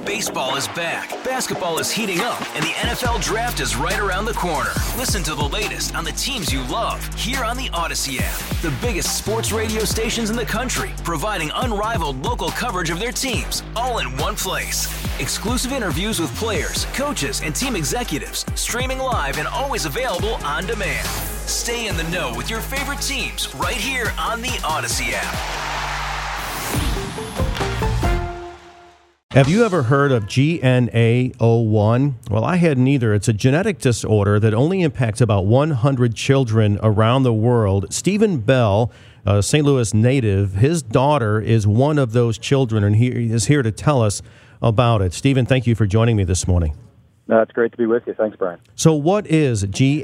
Baseball is back, basketball is heating up, and the NFL Draft is right around the corner. Listen to the latest on the teams you love here on the Odyssey app. The biggest sports radio stations in the country, providing unrivaled local coverage of their teams, all in one place. Exclusive interviews with players, coaches, and team executives, streaming live and always available on demand. Stay in the know with your favorite teams right here on the Odyssey app. Have you ever heard of GNA01? Well, I hadn't either. It's a genetic disorder that only impacts about 100 children around the world. Stephen Bell, a St. Louis native, his daughter is one of those children, and he is here to tell us about it. Stephen, thank you for joining me this morning. It's great to be with you. Thanks, Brian. So what is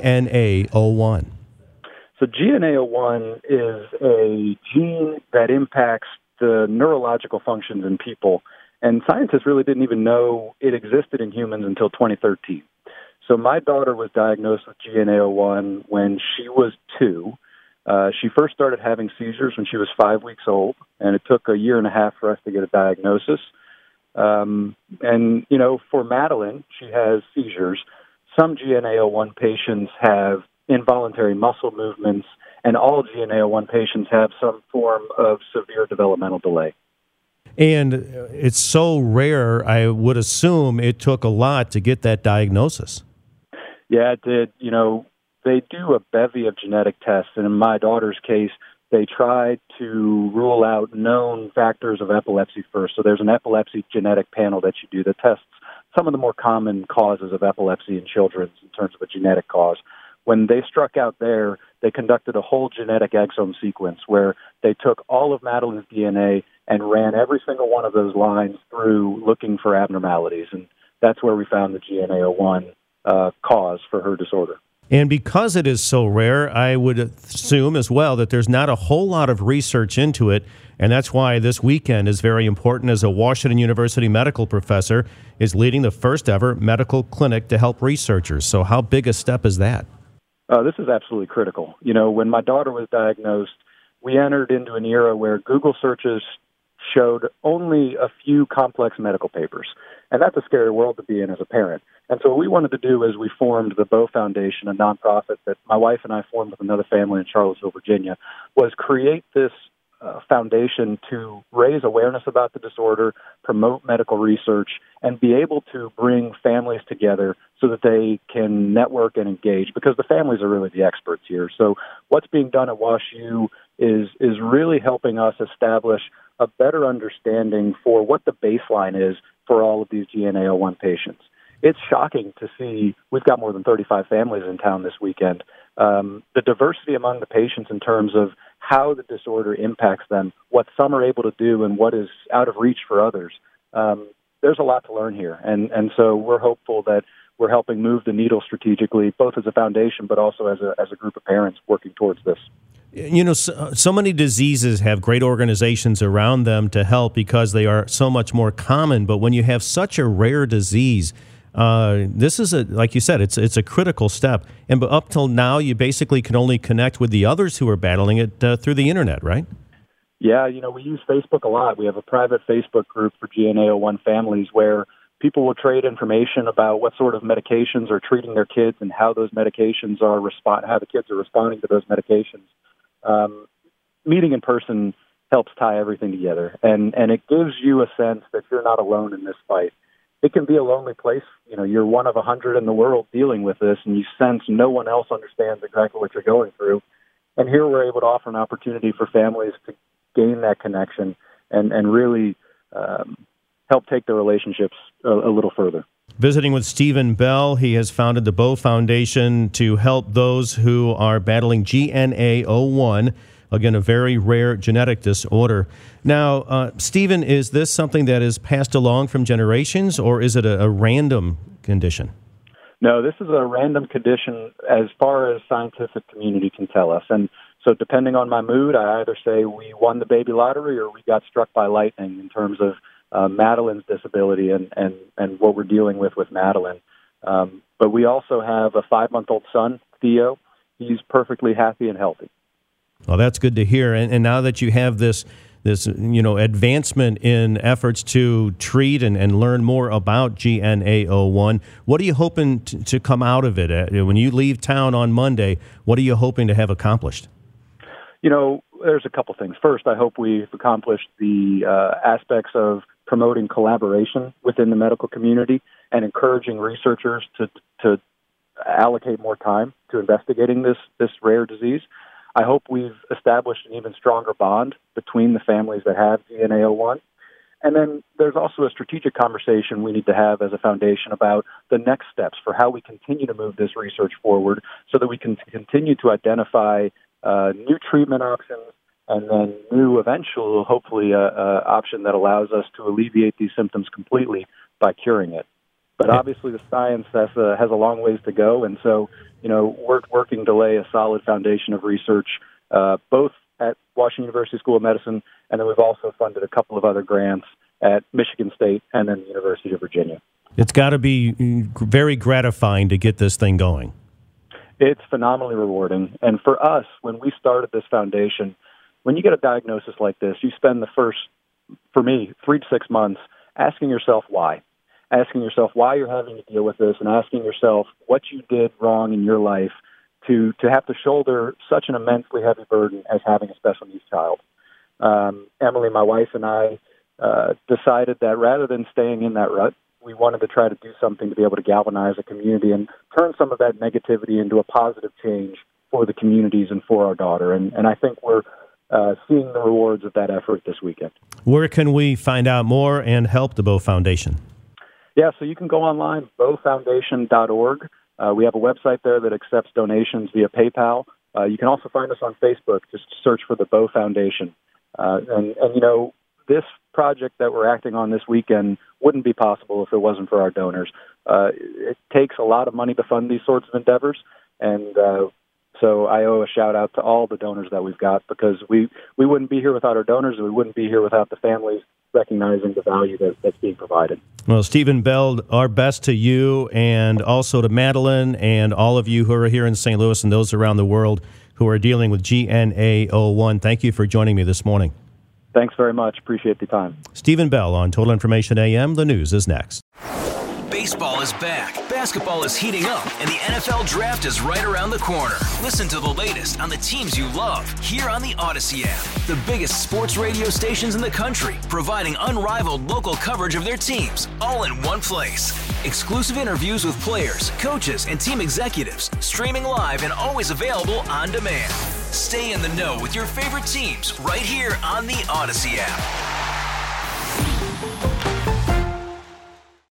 GNA01? So GNA01 is a gene that impacts the neurological functions in people. And scientists really didn't even know it existed in humans until 2013. So my daughter was diagnosed with GNA01 when she was 2. She first started having seizures when she was 5 weeks old, and it took a year and a half for us to get a diagnosis. And, you know, for Madeline, she has seizures. Some GNA01 patients have involuntary muscle movements, and all GNA01 patients have some form of severe developmental delay. And it's so rare, I would assume it took a lot to get that diagnosis. Yeah, it did. You know, they do a bevy of genetic tests, and in my daughter's case, they tried to rule out known factors of epilepsy first. So there's an epilepsy genetic panel that you do that tests some of the more common causes of epilepsy in children in terms of a genetic cause. When they struck out there, they conducted a whole genetic exome sequence where they took all of Madeline's DNA and ran every single one of those lines through looking for abnormalities. And that's where we found the GNA01 cause for her disorder. And because it is so rare, I would assume as well that there's not a whole lot of research into it, and that's why this weekend is very important, as a Washington University medical professor is leading the first ever medical clinic to help researchers. So how big a step is that? This is absolutely critical. You know, when my daughter was diagnosed, we entered into an era where Google searches showed only a few complex medical papers. And that's a scary world to be in as a parent. And so what we wanted to do is we formed the Bow Foundation, a nonprofit that my wife and I formed with another family in Charlottesville, Virginia, was create this foundation to raise awareness about the disorder, promote medical research, and be able to bring families together so that they can network and engage, because the families are really the experts here. So what's being done at WashU is really helping us establish a better understanding for what the baseline is for all of these GNA01 patients. It's shocking to see, we've got more than 35 families in town this weekend, the diversity among the patients in terms of how the disorder impacts them, what some are able to do, and what is out of reach for others. There's a lot to learn here, and so we're hopeful that we're helping move the needle strategically, both as a foundation but also as a group of parents working towards this. You know, so many diseases have great organizations around them to help because they are so much more common, but when you have such a rare disease, this is, like you said, it's a critical step. And up till now, you basically can only connect with the others who are battling it through the internet, right? Yeah, you know, we use Facebook a lot. We have a private Facebook group for GNA01 families where people will trade information about what sort of medications are treating their kids and how those medications are how the kids are responding to those medications. Meeting in person helps tie everything together, and it gives you a sense that you're not alone in this fight. It can be a lonely place. You know, you're one of 100 in the world dealing with this, and you sense no one else understands exactly what you're going through. And here we're able to offer an opportunity for families to gain that connection and really help take their relationships a little further. Visiting with Stephen Bell, he has founded the Bow Foundation to help those who are battling GNA01, again, a very rare genetic disorder. Now, Stephen, is this something that is passed along from generations, or is it a random condition? No, this is a random condition as far as scientific community can tell us. And so depending on my mood, I either say we won the baby lottery or we got struck by lightning in terms of Madeline's disability and what we're dealing with Madeline. But we also have a 5-month-old son, Theo. He's perfectly happy and healthy. Well, that's good to hear. And now that you have this advancement in efforts to treat and learn more about GNA01. What are you hoping to come out of it? When you leave town on Monday, what are you hoping to have accomplished? There's a couple things. First, I hope we've accomplished the aspects of promoting collaboration within the medical community and encouraging researchers to allocate more time to investigating this rare disease. I hope we've established an even stronger bond between the families that have GNA01. And then there's also a strategic conversation we need to have as a foundation about the next steps for how we continue to move this research forward so that we can continue to identify new treatment options and then new, eventual, hopefully, option that allows us to alleviate these symptoms completely by curing it. But obviously the science has a long ways to go, and so, we're working to lay a solid foundation of research, both at Washington University School of Medicine, and then we've also funded a couple of other grants at Michigan State and then the University of Virginia. It's got to be very gratifying to get this thing going. It's phenomenally rewarding. And for us, when we started this foundation, when you get a diagnosis like this, you spend the first, for me, 3 to 6 months asking yourself why. Asking yourself why you're having to deal with this and asking yourself what you did wrong in your life to have to shoulder such an immensely heavy burden as having a special needs child. Emily, my wife, and I decided that rather than staying in that rut, we wanted to try to do something to be able to galvanize a community and turn some of that negativity into a positive change for the communities and for our daughter. And I think we're seeing the rewards of that effort this weekend. Where can we find out more and help the Bow Foundation? Yeah, so you can go online, bowfoundation.org. We have a website there that accepts donations via PayPal. You can also find us on Facebook. Just search for the Bow Foundation. And this project that we're acting on this weekend wouldn't be possible if it wasn't for our donors. It takes a lot of money to fund these sorts of endeavors, and so I owe a shout-out to all the donors that we've got, because we wouldn't be here without our donors, and we wouldn't be here without the families recognizing the value that's being provided. Well, Stephen Bell, our best to you and also to Madeline and all of you who are here in St. Louis and those around the world who are dealing with GNA01. Thank you for joining me this morning. Thanks very much. Appreciate the time. Stephen Bell on Total Information AM. The news is next. Baseball is back, basketball is heating up, and the NFL Draft is right around the corner. Listen to the latest on the teams you love here on the Odyssey app. The biggest sports radio stations in the country, providing unrivaled local coverage of their teams, all in one place. Exclusive interviews with players, coaches, and team executives, streaming live and always available on demand. Stay in the know with your favorite teams right here on the Odyssey app.